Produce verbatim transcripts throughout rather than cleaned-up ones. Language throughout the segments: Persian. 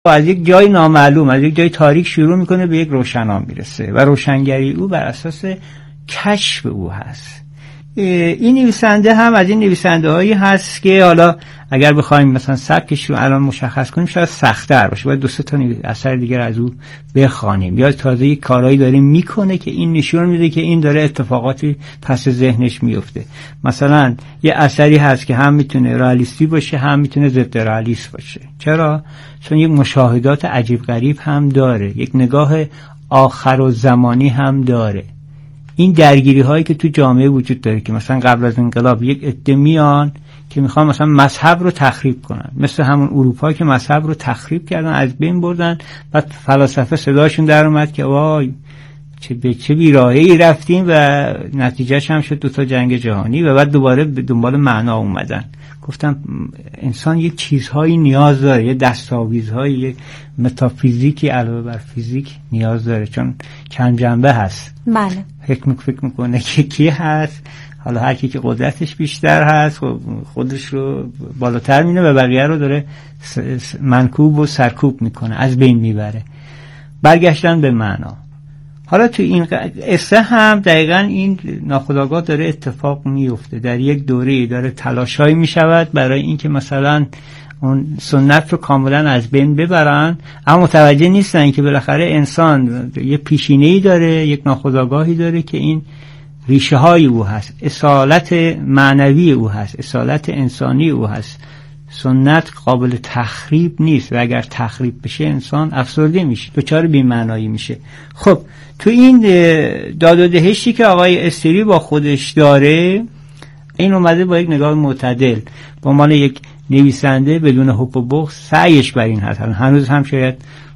از یک جای نامعلوم، از یک جای تاریک شروع میکنه به یک روشنا میرسه و روشنگری او بر اساس کشف او هست. این نویسنده هم از این نویسنده هایی هست که حالا اگر بخوایم مثلا سبکش رو الان مشخص کنیم شاید سخت‌تر باشه، باید دو سه تا اثر دیگر از او بخوانیم، یا تازه یک کارهایی داره میکنه که این نشون میده که این داره اتفاقاتی پس ذهنش میفته. مثلا یه اثری هست که هم میتونه رئالیستی باشه هم میتونه ضد رئالیست باشه. چرا؟ چون یک مشاهدات عجیب غریب هم داره، یک نگاه آخر و زمانی هم داره. این درگیری هایی که تو جامعه وجود داره که مثلا قبل از انقلاب یک عده میان که میخوان مثلا مذهب رو تخریب کنن، مثل همون اروپا که مذهب رو تخریب کردن، از بین بردن، بعد فلاسفه صداشون در اومد که وای چه به چه بیراهه‌ای رفتیم و نتیجهش هم شد دو تا جنگ جهانی و بعد دوباره به دنبال معنا اومدن. گفتم انسان یک چیزهایی نیاز داره، یه دستاویزهایی، یک متافیزیکی علاوه بر فیزیک نیاز داره، چون چند جنبه هست. بله. فکر فکر میکنه که کی هست، حالا هر کی که قدرتش بیشتر هست خودش رو بالاتر مینه و بقیه رو داره منکوب و سرکوب میکنه، از بین میبره. برگشتن به معنا. حالا تو این قصه هم دقیقاً این ناخودآگاه داره اتفاق میفته، در یک دوره داره تلاشایی میشود برای اینکه مثلا اون سنت رو کاملا از بین ببرن، اما متوجه نیستن که بالاخره انسان یه پیشینه‌ای داره، یک ناخودآگاهی داره که این ریشه های او هست، اصالت معنوی او هست، اصالت انسانی او هست. سنت قابل تخریب نیست و اگر تخریب بشه انسان افسرده میشه، دچار بی‌معنایی میشه. خب تو این داد و دهشتی که آقای استری با خودش داره، این اومده با یک نگاه معتدل به عنوان یک نویسنده بدون حب و بغض سعیش بر این هست. هنوز هم شاید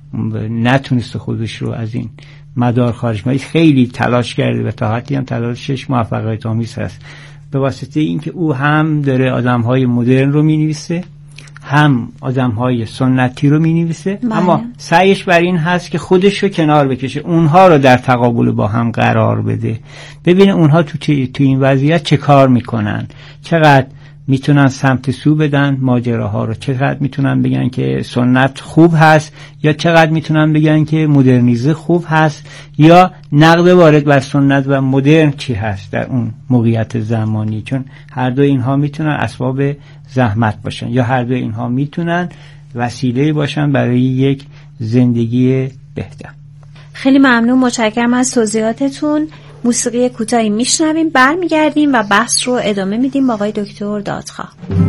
نتونسته خودش رو از این مدار خارج کنه، خیلی تلاش کرده و تا حدی هم تلاشش موفقیت آمیز هست، به واسطه اینکه او هم داره آدم‌های مدرن رو می‌نویسه، هم آدم‌های سنتی رو می‌نویسه، اما سعیش بر این هست که خودش رو کنار بکشه، اونها رو در تقابل با هم قرار بده، ببینه اونها تو تو این وضعیت چه کار میکنن، چقدر میتونن سمت سو بدن ماجراها رو، چقدر میتونن بگن که سنت خوب هست یا چقدر میتونن بگن که مدرنیزه خوب هست، یا نقد وارد بر سنت و مدرن چی هست در اون موقعیت زمانی، چون هر دو اینها میتونن اسباب زحمت باشن یا هر دو اینها میتونن وسیله باشن برای یک زندگی بهتر. خیلی ممنون، متشکرم از توضیحاتتون. موسیقی کوتاهی میشنویم، برمیگردیم و بحث رو ادامه میدیم با آقای دکتر دادخواه.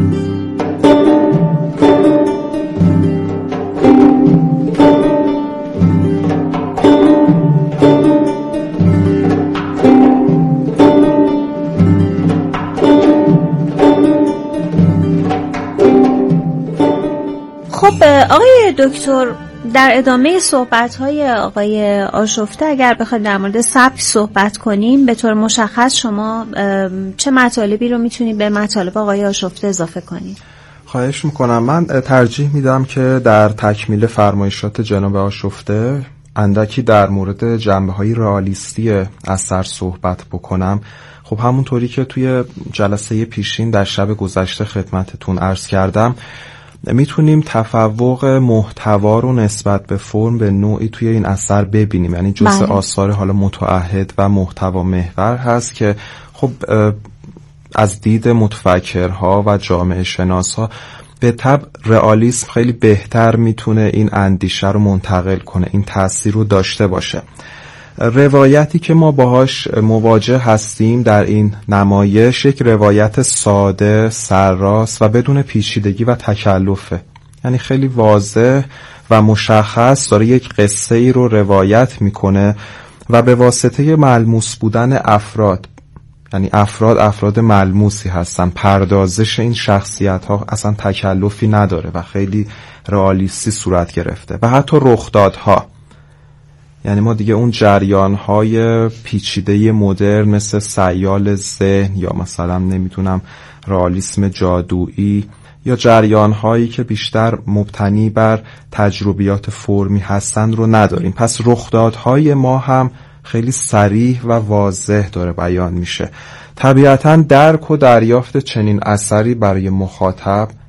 خب آقای دکتر، در ادامه صحبت‌های آقای آشفته اگر بخواید در مورد سبک صحبت کنیم، به طور مشخص شما چه مطالبی رو میتونید به مطالب آقای آشفته اثافه کنید؟ خواهش میکنم. من ترجیح میدم که در تکمیل فرمایشات جناب آشفته اندکی در مورد جنبه‌های رئالیستی اثر صحبت بکنم. خب همونطوری که توی جلسه پیشین در شب گذشته خدمتتون عرض کردم، میتونیم تفوق محتوا رو نسبت به فرم به نوعی توی این اثر ببینیم، یعنی جزء آثار حالا متعهد و محتوا محور هست که خب از دید متفکرها و جامعه شناسا به طبع رئالیسم خیلی بهتر میتونه این اندیشه رو منتقل کنه، این تأثیر رو داشته باشه. روایتی که ما باهاش مواجه هستیم در این نمایش یک روایت ساده، سرراست و بدون پیچیدگی و تکلفه، یعنی خیلی واضح و مشخص داره یک قصه ای رو روایت میکنه و به واسطه ملموس بودن افراد، یعنی افراد افراد ملموسی هستن، پردازش این شخصیت ها اصلا تکلفی نداره و خیلی رئالیستی صورت گرفته و حتی رخدادها، یعنی ما دیگه اون جریان‌های پیچیده مدرن مثل سیال ذهن یا مثلا نمیتونم رئالیسم جادویی یا جریان‌هایی که بیشتر مبتنی بر تجربیات فرمی هستند رو نداریم. پس رخدادهای ما هم خیلی صریح و واضح داره بیان میشه. طبیعتاً درک و دریافت چنین اثری برای مخاطب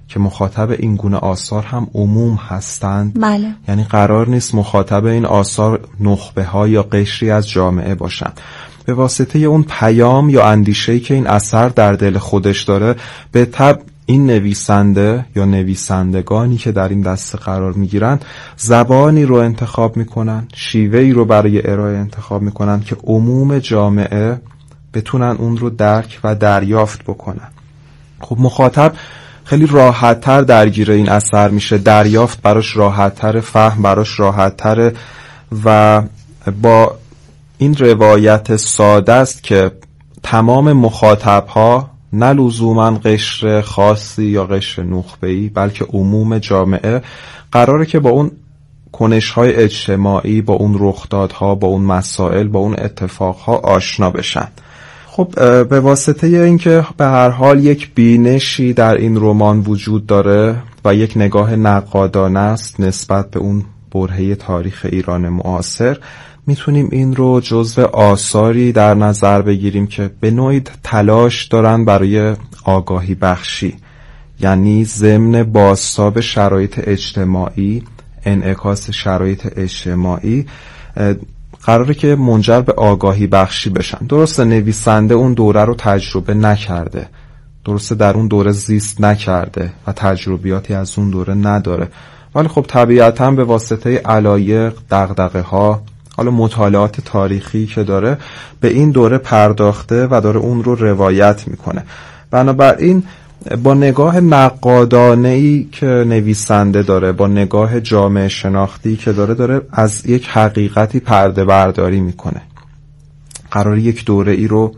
که مخاطب این گونه آثار هم عموم هستند. بله. یعنی قرار نیست مخاطب این آثار نخبه ها یا قشری از جامعه باشند. به واسطه اون پیام یا اندیشه‌ای که این اثر در دل خودش داره، به طبع این نویسنده یا نویسندگانی که در این دسته قرار میگیرن زبانی رو انتخاب میکنن، شیوهی رو برای ارائه انتخاب میکنن که عموم جامعه بتونن اون رو درک و دریافت بکنن. خب مخاطب خیلی راحت‌تر درگیر این اثر میشه، دریافت براش راحت‌تر، فهم براش راحت‌تر و با این روایت ساده است که تمام مخاطب‌ها نه لزوماً قشر خاصی یا قشر نخبه‌ای بلکه عموم جامعه قراره که با اون کنش‌های اجتماعی، با اون رخدادها، با اون مسائل، با اون اتفاقها آشنا بشن. خب به واسطه اینکه به هر حال یک بینشی در این رمان وجود داره و یک نگاه نقادانه است نسبت به اون برهه تاریخ ایران معاصر، میتونیم این رو جزو آثاری در نظر بگیریم که به نوعی تلاش دارن برای آگاهی بخشی، یعنی ضمن بازتاب شرایط اجتماعی، انعکاس شرایط اجتماعی، قراره که منجر به آگاهی بخشی بشن. درسته نویسنده اون دوره رو تجربه نکرده، درسته در اون دوره زیست نکرده و تجربیاتی از اون دوره نداره، ولی خب طبیعتاً به واسطه علایق، دغدغه ها، حالا مطالعات تاریخی که داره به این دوره پرداخته و داره اون رو روایت میکنه. بنابراین با نگاه نقادانه‌ای که نویسنده داره، با نگاه جامعه شناختی که داره داره از یک حقیقتی پرده برداری میکنه. قرار یک دوره ای رو،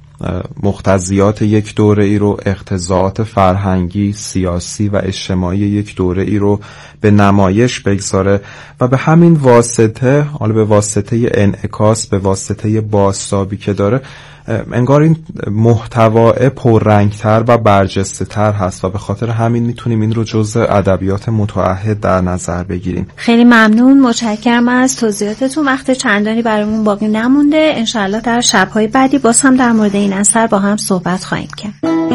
مقتضیات یک دوره ای رو، اقتضاعات فرهنگی، سیاسی و اجتماعی یک دوره ای رو به نمایش بگذاره و به همین واسطه، حالا به واسطه انعکاس، به واسطه بازتابی که داره، انگار این محتوا پررنگتر و برجسته تر هست و به خاطر همین میتونیم این رو جزء ادبیات متعهد در نظر بگیریم. خیلی ممنون، متشکرم از توضیحاتتون. وقت چندانی برامون باقی نمونده، انشاءالله در شب‌های بعدی باز هم در مورد این اثر با هم صحبت خواهیم کرد.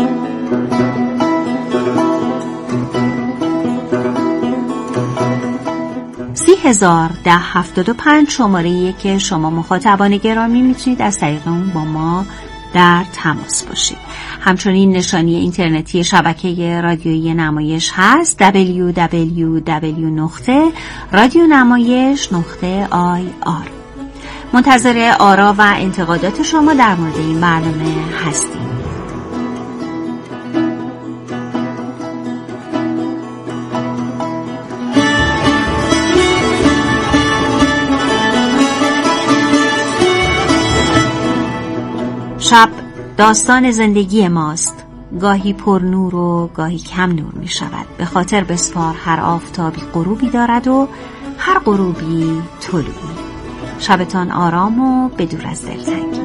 سی هزار ده هفتاد و پنج شماره‌ایه که شما مخاطبان گرامی میتونید از طریق اون با ما در تماس باشید. همچنین نشانی اینترنتی شبکه رادیویی نمایش هست دبلیو دبلیو دبلیو نقطه رادیو نمایش نقطه آی آر. منتظر آرا و انتقادات شما در مورد این برنامه هستیم. شب داستان زندگی ماست، گاهی پر نور و گاهی کم نور می شود. به خاطر بسپار هر آفتابی غروبی دارد و هر غروبی طلوعی. شبتان آرام و بدور از دلتنگی.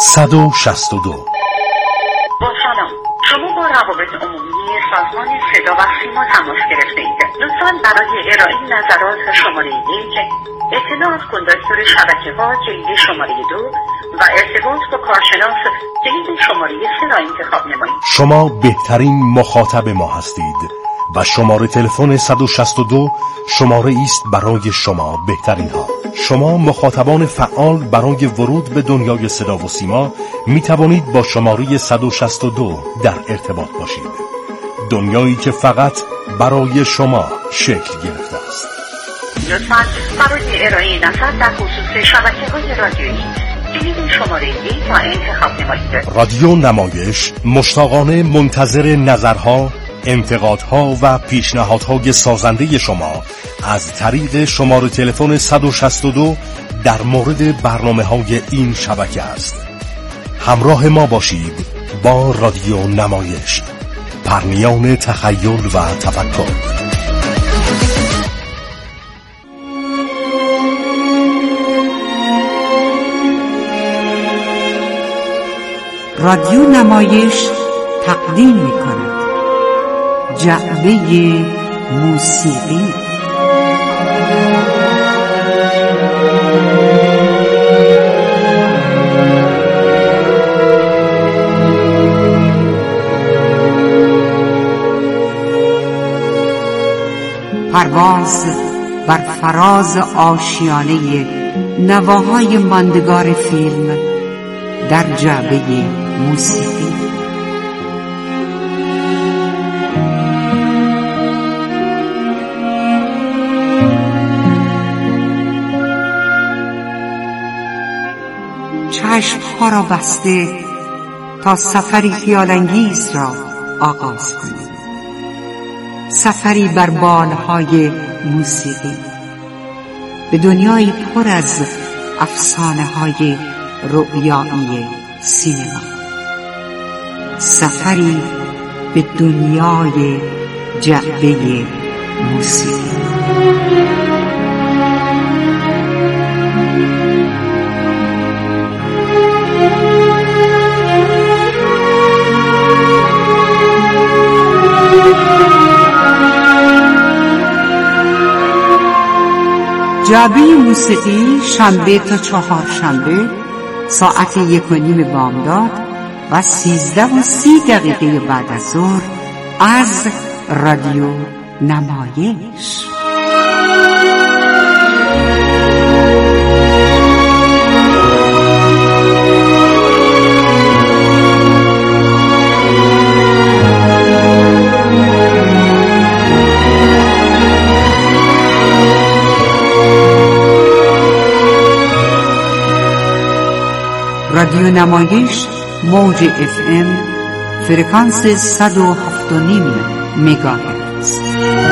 صد و شصت و دو. با سلام، شما با روابط عمومی سازمان صدا و سیما تماس گرفته اید. لطفاً برای ارائه نظرات شماره یک، اطلاع از کندکتور شبکه ها کلید شماره دو و ارتباط با کارشناس کلید شماره سه را انتخاب نمایید. شما بهترین مخاطب ما هستید و شماره تلفن صد و شصت و دو شماره است برای شما بهترین ها. شما مخاطبان فعال برای ورود به دنیای صدا و سیما می توانید با شماره صد و شصت و دو در ارتباط باشید. دنیایی که فقط برای شما شکل گرفته است. لطفاً برای ارائه نظر در خصوص شبکه‌های رادیویی کلید شماره یک را انتخاب نمایید. رادیو نمایش مشتاقانه منتظر نظرها، انتقادها و پیشنهادهای سازنده شما از طریق شماره تلفن صد و شصت و دو در مورد برنامه‌های این شبکه است. همراه ما باشید با رادیو نمایش، پرنیان تخیل و تفکر. رادیو نمایش تقدیم می‌کند جعبه موسیقی. پرواز بر فراز آشیانه نواهای ماندگار فیلم در جعبه موسیقی. چشم‌ها را بسته تا سفری خیال‌انگیز را آغاز کنیم، سفری بر بالهای موسیقی به دنیایی پر از افسانه‌های رؤیایی سینما، سفری به دنیای جعبه موسیقی. جعبه موسیقی شنبه تا چهارشنبه ساعت یک و نیم بامداد و سیزده و سی دقیقه بعد از ظهر از رادیو نمایش. رادیو نمایش موج اف ام فرکانس صد و هفت و نیم مگاهرتز.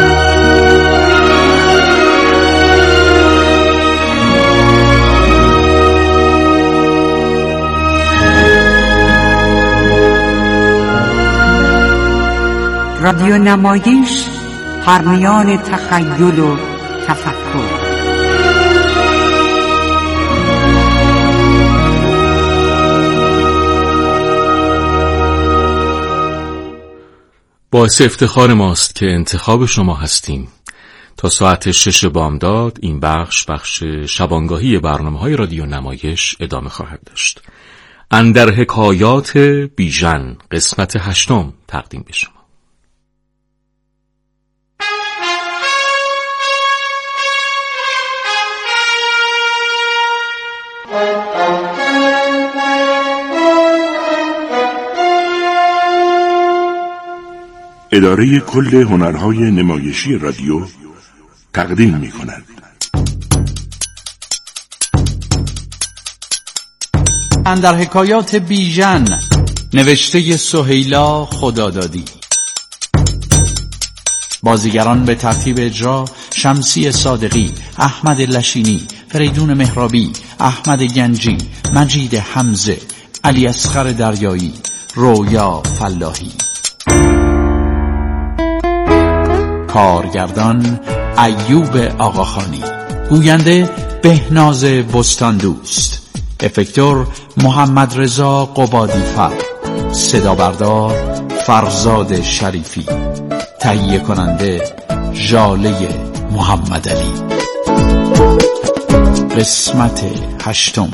رادیو نمایش پرنیان تخیل و تفکر. باعث افتخار ماست که انتخاب شما هستیم. تا ساعت شش بامداد این بخش بخش شبانگاهی برنامه‌های رادیو نمایش ادامه خواهد داشت. اندر حکایات بیژن قسمت هشتم تقدیم به شما. اداره کل هنرهای نمایشی رادیو تقدیم می کند. اندر حکایات بیژن، نوشته سهیلا خدادادی. بازیگران به ترتیب اجرا: شمسی صادقی، احمد لشینی، فریدون مهرابی، احمد گنجی، مجید حمزه، علی اصغر دریایی، رویا فلاحی. کارگردان ایوب آقاخانی، گوینده بهناز بستان دوست، افکتور محمد رضا قبادی فر، صدا بردار فرزاد شریفی، تهیه کننده ژاله محمد علی. قسمت هشتم.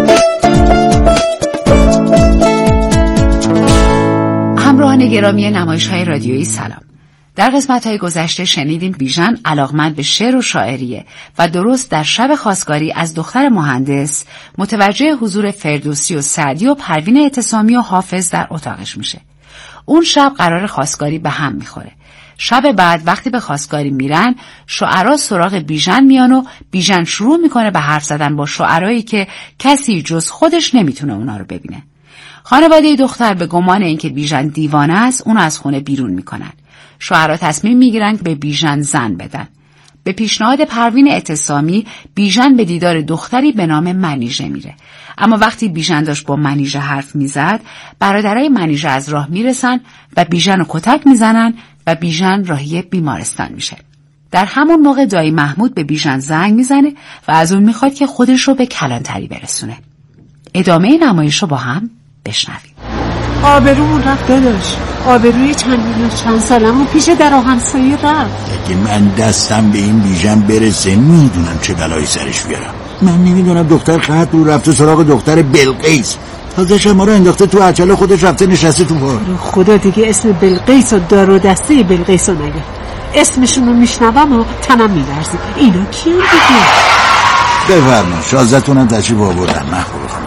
همراهان گرامی نمایش‌های رادیویی سلام. در قسمت‌های گذشته شنیدیم بیژن علاقمند به شعر و شاعریه و درست در شب خواستگاری از دختر مهندس متوجه حضور فردوسی و سعدی و پروین اعتصامی و حافظ در اتاقش میشه. اون شب قرار خواستگاری به هم میخوره. شب بعد وقتی به خواستگاری میرن، شعرا سراغ بیژن میان و بیژن شروع میکنه به حرف زدن با شعرایی که کسی جز خودش نمیتونه اونا رو ببینه. خانواده دختر به گمان اینکه بیژن دیوانه است، اون از خونه بیرون میکنن. شعرا تصمیم میگیرن به بیژن زن بدن. به پیشنهاد پروین اعتصامی، بیژن به دیدار دختری به نام منیژه میره. اما وقتی بیژن داشت با منیژه حرف میزد، برادرای منیژه از راه میرسن و بیژن رو کتک میزنن و بیژن راهی بیمارستان میشه. در همون موقع دایی محمود به بیژن زنگ میزنه و از اون میخواد که خودش رو به کلانتری برسونه. ادامه نمایش رو با هم بشنویم. آبرومون رفت داداش، آبروی چند میلیون چند سالمون پیش در آهنسایی رفت. اگه من دستم به این بیژن برسه میدونم چه بلایی سرش بیارم. من نمیدونم دختر خط رو رفته سراغ دختر بلقیس، تازه شما رو انداخته تو عجله، خودش رفته نشسته تو بار. خدا دیگه اسم بلقیس و دار و دسته بلقیس رو نگه، اسمشون رو میشنوم و تنم میلرزه. اینا کیه دیگه؟ بفرما شازدتونم تشریف آوردن. من خوب خونم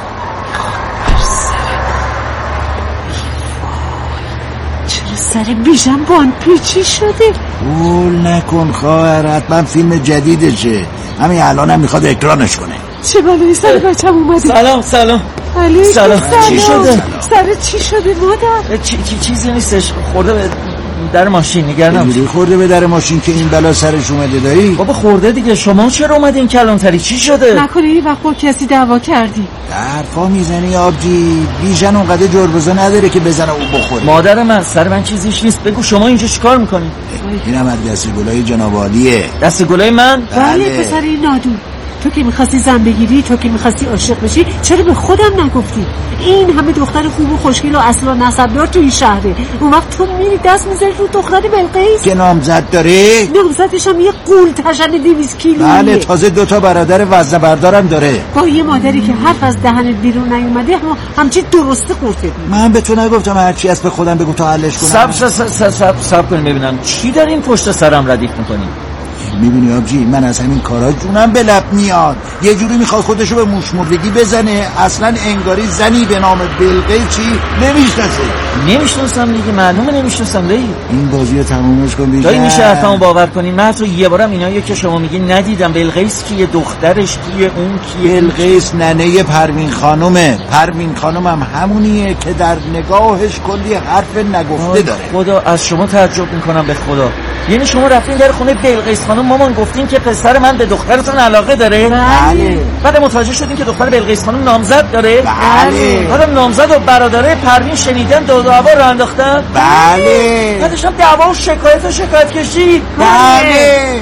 سر بیژن بان پیچی شده. قول نکن خواهر، حتما فیلم جدیدشه، همین الان هم میخواد اکرانش کنه. چه بلایی سر بچم اومده؟ سلام سلام علیکم سلام. سلام. چی شده؟ سر چی شده مادر؟ چی چی چیزی نیستش، خورده به در ماشین. نگرانم. چجوری خورده به در ماشین که این بلا سرش اومده دایی؟ بابا خورده دیگه. شما چرا اومدین کلانتری؟ چی شده؟ نکنه این وقت با کسی دعوا کردی؟ حرفا میزنی آبجی. بیژن اونقدر جربوزه نداره که بزنه او بخوره. مادر من، سر من چیزیش نیست. بگو شما اینجا چیکار میکنی؟ اینم از دست گلای جناب عالیه. دست گلای من؟ بله پسر این نادون، تو که میخواستی زن بگیری، تو که میخواستی عاشق بشی، چرا به خودم نگفتی؟ این همه دختر خوب و خوشگل و اصل و نسبدار تو این شهره، اون وقت تو میری دست میذاری رو دختر بلقیس که نامزد داره؟ نامزدش هم یه قول تشن دویست کیلویه. بله تازه دوتا برادر وزنه بردارم داره. با یه مادری که حرف از دهنت بیرون نیومده هم همچی درسته قورته. من به تو نگفتم هرچی از به خودم بگو تا حلش کنم. سب سب سب سب سب کنیم ببینم چی دارین پشت سرم ردیف میکنین. میبینی آبجی، من از همین کارا جونم به لب میاد. یه جوری میخواد خودشو به موشمردگی بزنه، اصلا انگاری زنی به نام بلقیس چی نمیشناسه. نمیشناسم دیگه، معلومه نمیشناسم. دایی این بازی رو تمومش کن بیشتر. دایی میشه حرفمو باور کنین؟ من تو یه بارم اینایی که شما میگین ندیدم. بلقیس کیه؟ دخترش کیه؟ اون کیه؟ بلقیس ننه پروین خانومه. پروین خانومم همونیه که در نگاهش کلی حرف نگفته داره. خدا از شما تعجب میکنم به خدا. یعنی شما رفتین در خونه بلقیس خانم، مامان گفتین که پسر من به دخترتون علاقه داره؟ بله. بعد متوجه شدین که دختر بلقیس خانم نامزد داره؟ بله. بعدم نامزد و برادره پروین شنیدن دو دعوا رو انداختن؟ بله. بعدش هم دعوا و شکایت و شکایت کشی؟ بله.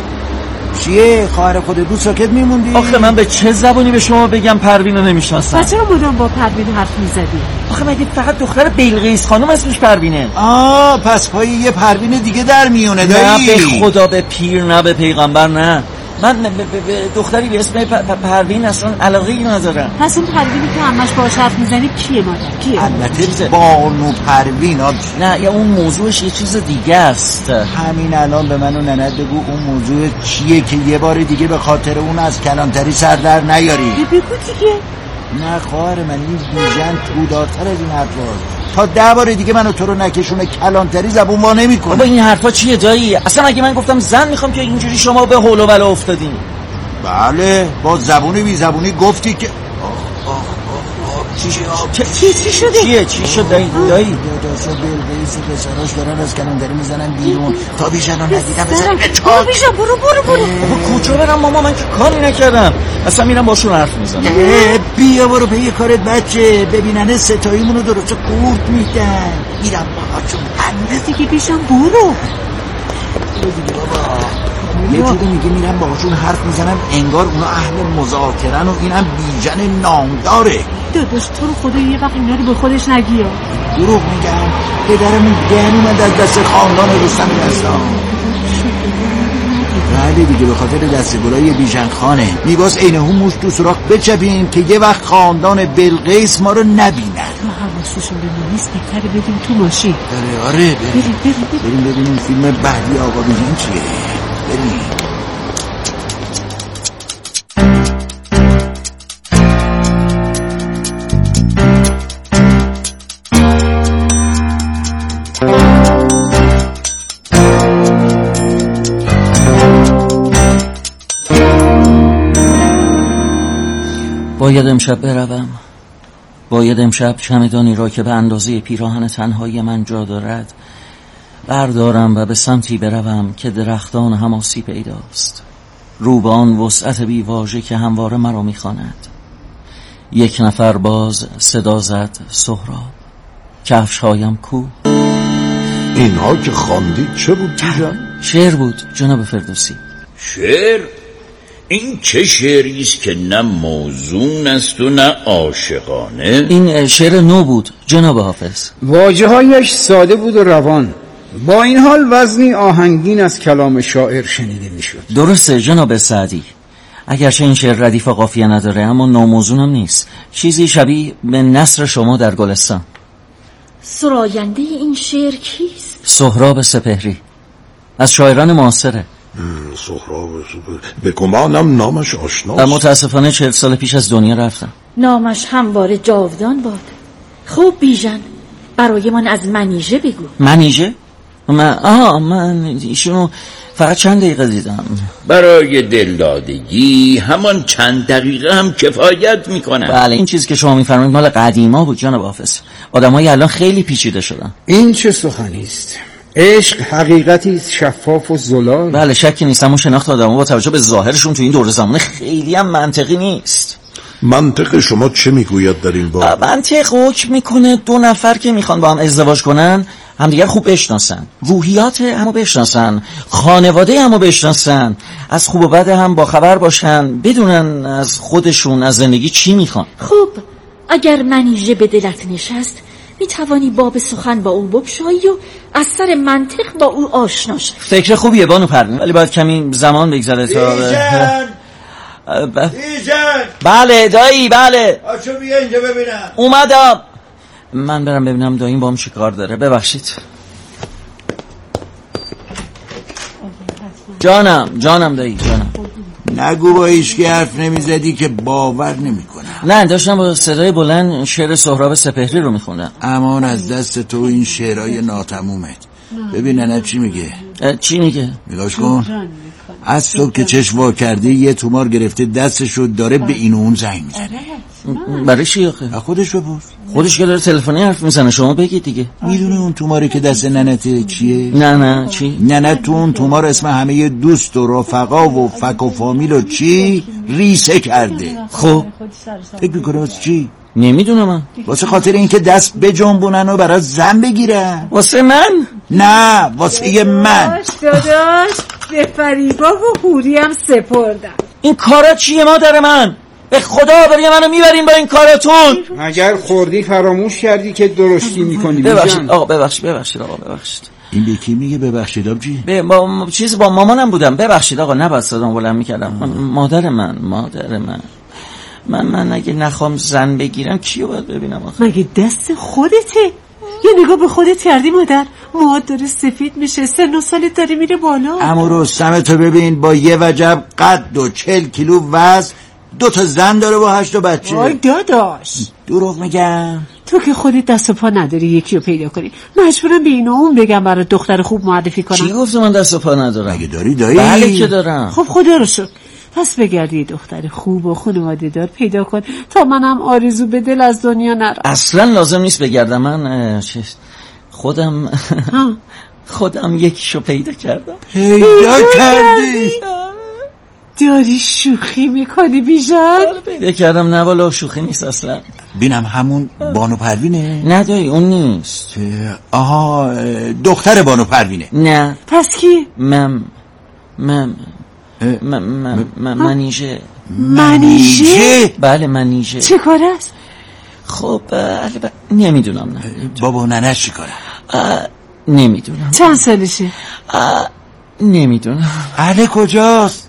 چیه خواهر خودت بود ساکت میموندی؟ آخه من به چه زبونی به شما بگم پروین رو نمیشناسم؟ بچه رو مدام با پروین حرف میزدی؟ آخه مگه فقط دختر بلقیس خانم اسمش پروینه؟ آه پس پای یه پروین دیگه در میونه دایی؟ نه به خدا، به پیر نه به پیغمبر نه. من به دختری به اسم پروین اصلا علاقه ای ندارم. پس اون پروینی که همش باهاش حرف میزنی کیه مادر؟ کیه؟ البته بانو پروین. نه یا اون موضوعش یه چیز دیگه است. همین الان به من و ننت بگو اون موضوع چیه که یه بار دیگه به خاطر اون از کلانتری سر در نیاری. بگو دیگه. نه خواهر من، این بیژن تودارتر از این حرفاست. تا ده بار دیگه منو تو رو نکشونه کلانتری زبون با نمیکنه. بابا این حرفا چیه دایی؟ اصلا اگه من گفتم زن میخوام که اینجوری شما به هول و بلا افتادین. بله با زبونی بی زبونی گفتی که چی چی چی شده؟ چیه چی شد دایی؟ دایی داداشا بلقیس و پسراش دارن از کلانتری میزنن بیرون. تا بیژنو ندیدم بزن به چاک. برو بیژن برو برو برو. بابا کجا برم ماما؟ من که کاری نکردم. اصلا میرم باشون حرف میزنم. بیا برو به یه کارت بچه، ببیننه ستاییمونو درست قورت میدن. میرم باهاشون همه دیگه بیژن برو. دیگه بابا یه جوری میگه میرم باهاشون حرف میزنم انگار اونا اهل مذاکرن و اینم بیژن نامداره. داداش تو رو خدا یه وقت اینا رو به خودش نگی. دروغ میگم، پدرمون گن اومد از دست خاندان رستم دستان. بله دیگه به خاطر دستگلای بیژن خانه میباس اینهو موش تو سراخ بچپیم که یه وقت خاندان بلقیس ما رو نبینن. تو حواسشون به ما نیست، بهتره بدیم تو ماشین. آره آره بریم بریم بریم بریم ببینیم فیلم بعدی آقا بیژن چیه. بریم. باید امشب بروم. باید امشب چمدانی را که به اندازه پیراهن تنهایی من جا دارد بردارم و به سمتی بروم که درختان حماسی پیداست. رو به آن وسعت بی واژه که همواره مرا میخواند. یک نفر باز صدا زد سهراب. کفشهایم کو؟ اینها که خواندی چه بود بیژن؟ شعر بود جناب فردوسی. شعر؟ این چه شعری است که نه موزون است و نه عاشقانه؟ این شعر نو بود جناب حافظ. واژه‌هایش ساده بود و روان، با این حال وزنی آهنگین از کلام شاعر شنیده میشد. درسته جناب سعدی، اگرچه این شعر ردیف و قافیه نداره اما ناموزونم نیست. چیزی شبیه به نثر شما در گلستان. سراینده این شعر کیست؟ سهراب سپهری، از شاعران معاصره. سهراب به گمانم نامش آشناست. متاسفانه چهل سال پیش از دنیا رفتم. نامش همواره جاودان باد. خوب بیژن، برای من از منیژه بگو. منیژه؟ من آه من ایشونو فقط چند دقیقه دیدم. برای دلدادگی همان چند دقیقه هم کفایت میکنن. بله این چیزی که شما میفرمایید مال قدیما بود جناب حافظ. آدمای الان خیلی پیچیده شدن. این چه سخنی است؟ عشق حقیقتی شفاف و زلال. بله شکی نیست، اما شناخت آدم‌ها با توجه به ظاهرشون تو این دور زمان خیلی هم منطقی نیست. منطق شما چه میگوید در این باب؟ منطق حکم میکنه دو نفر که میخوان با هم ازدواج کنن همدیگر خوب بشناسن، روحیات همو بشناسن، خانواده همو بشناسن، از خوب و بد هم با خبر باشن، بدونن از خودشون از زندگی چی میخوان. خوب، اگر منیژه به دلت نشست می توانی باب سخن با او بگشایی و از سر منطق با او آشنا شوی. فکر خوبیه بانو پروین، ولی باید کمی زمان بگذره تا بیژن ب... بیژن بله دایی بله. آشو بیا اینجا ببینم. اومدم. من برم ببینم داییم با هم چی کار داره. ببخشید. جانم جانم دایی جانم. نگو با ایشکی حرف نمیزدی که باور نمیکنم. نه داشتم با صدای بلند شعر سهراب سپهری رو میخوندم. امان از دست تو این شعرهای ناتمومت. ببین ننه چی میگه. چی میگه؟ نگاش کن. از صبح که چشم وا کرده یه تومار گرفته دستش رو داره به این و اون زنگ میزنه. برای چی آخه؟ خودش بپرس. خودش که داره تلفنی حرف میزنه، شما بگید دیگه. میدونه اون توماری که دست ننته چیه؟ نه نه چی؟ ننه تو اون تومار اسم همه دوست و رفقا و فک و فامیل و چی ریسه کرده. خب فکر میکنه واسه چی؟ نمیدونم من. واسه خاطر اینکه دست بجنبونن و برای زن بگیرن. واسه من؟ نه واسه من. داداش به فریبا و حوری هم سپردم. این کارا چیه مادر من؟ به خدا برای منو میبرین با این کاراتون. اگر خوردی فراموش کردی که درستی میکنی. ببخشید آقا ببخشید ببخشید آقا ببخشید. این به کی میگه ببخشید آبجی؟ به با چیز با مامانم بودم. ببخشید آقا نباید صدام بلند میکردم. مادر من مادر من من من اگه نخوام زن بگیرم کیو باید ببینم آخه؟ مگه دست خودته؟ یه نگاه به خودت کردی مادر؟ موهات داره سفید میشه، سن و سالت داره میره بالا. اما رستم تو ببین با یه وجب قد و چل کیلو وزن، دو تا زن داره با هشت بچه. وای داداش دروغ میگم؟ تو که خودت دست و پا نداری یکی رو پیدا کنی، مجبورم به این و اون بگم برای دختر خوب معرفی کنم. چی گفت من دست و پا ندارم؟ اگه داری دایی؟ بله که دارم. خب خدا رو شکر. پس بگردی یه دختر خوب و خانواده دار پیدا کن تا منم آرزو به دل از دنیا نرم. اصلا لازم نیست بگردم، من خودم خودم یکیشو پیدا کردم. پیدا کردی؟ داری شوخی میکنی بیژن؟ پیدا کردم. نه والا شوخی نیست اصلا. بینم همون بانو پروینه؟ نه دایی اون نیست. آها دختر بانو پروینه؟ نه. پس کی؟ مم مم منیژه. منیژه؟ بله منیژه. چه کار است؟ خب نمیدونم. نه بابا ننش چی کاره؟ نمیدونم. چند سالشه؟ نمیدونم. اهل کجاست؟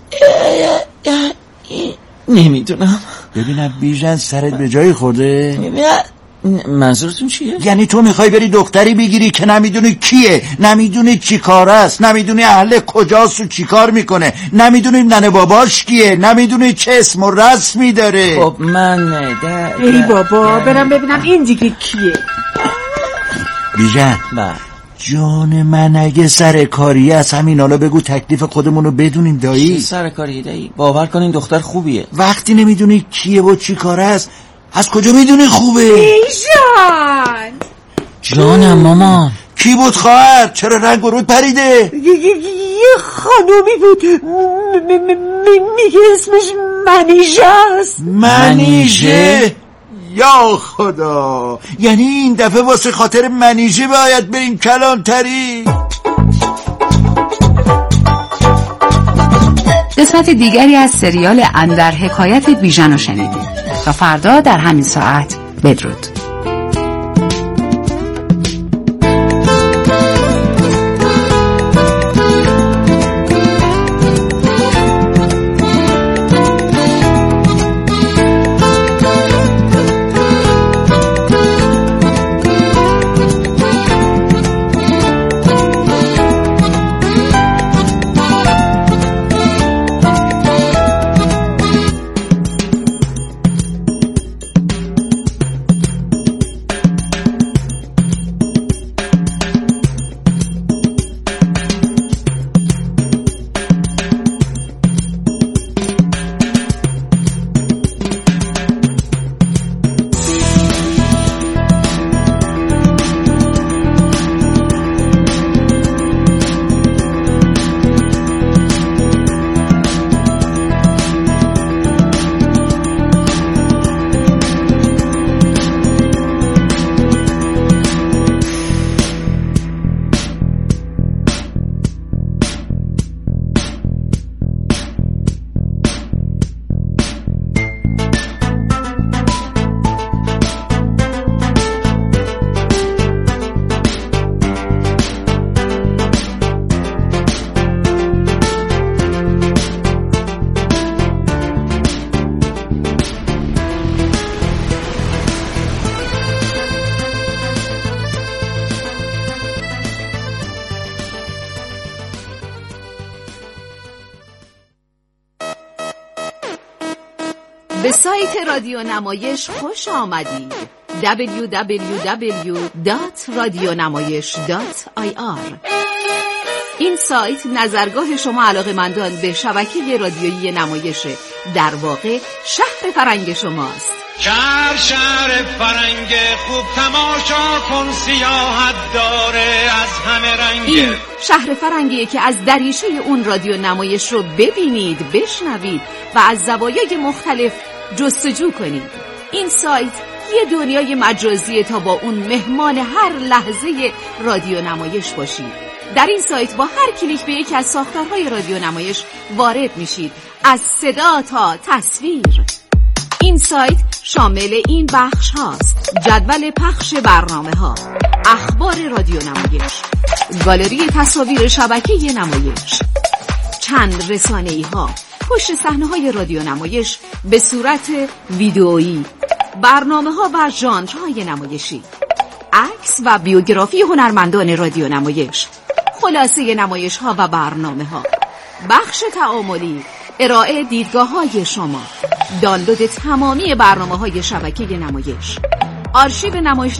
نمیدونم. ببینم بیژن سرت به جایی خورده؟ منظورتون چیه؟ یعنی تو میخوای بری دختری بگیری که نمیدونی کیه، نمیدونی چی کار است، نمیدونی اهل کجاست و چی کار میکنه، نمیدونی ننه باباش کیه، نمیدونی چه اسم و رسمی داره. خب من ده ای بابا برم ببینم این دیگه کیه. بیژن بله جان من اگه سرکاری از همین حالا بگو تکلیف خودمونو بدونیم دایی. چه سرکاری دایی؟ باور کنین دختر خوبیه. وقتی نمیدونی کیه و چی کار است از کجا میدونی خوبه؟ بیژن جانم مامان. کی بود خواهر؟ چرا رنگ و رود پریده؟ یه خانومی بود میگه اسمش منیژه است. منیژه؟ یا خدا، یعنی این دفعه واسه خاطر منیژه باید بریم کلانتری؟ قسمت دیگری از سریال اندر حکایت بیژن رو شنیدید. تا فردا در همین ساعت بدرود. به سایت رادیو نمایش خوش آمدید. دبلیو دبلیو دبلیو دات رادیونمایش دات آی آر. این سایت نظرگاه شما علاقه‌مندان به شبکه رادیویی نمایش، در واقع شهر فرنگ شماست. شهر شهر فرنگ خوب تماشا کن، سیاحت داره از همه رنگ. این شهر فرنگیه که از دریچه اون رادیو نمایش رو ببینید، بشنوید و از زوایای مختلف جستجو کنید. این سایت یه دنیای مجازیه تا با اون مهمان هر لحظه رادیو نمایش باشید. در این سایت با هر کلیک به یکی از ساختارهای رادیو نمایش وارد میشید، از صدا تا تصویر. این سایت شامل این بخش هاست: جدول پخش برنامه ها، اخبار رادیو نمایش، گالری تصاویر شبکه نمایش، چند رسانه‌ای ها، پشت صحنه های رادیو نمایش به صورت ویدئویی، برنامه ها و ژانرهای نمایشی، عکس و بیوگرافی هنرمندان رادیو نمایش، خلاصه نمایش ها و برنامه ها، بخش تعاملی، ارائه دیدگاه های شما، دانلود تمامی برنامه های شبکه نمایش، آرشیو نمایش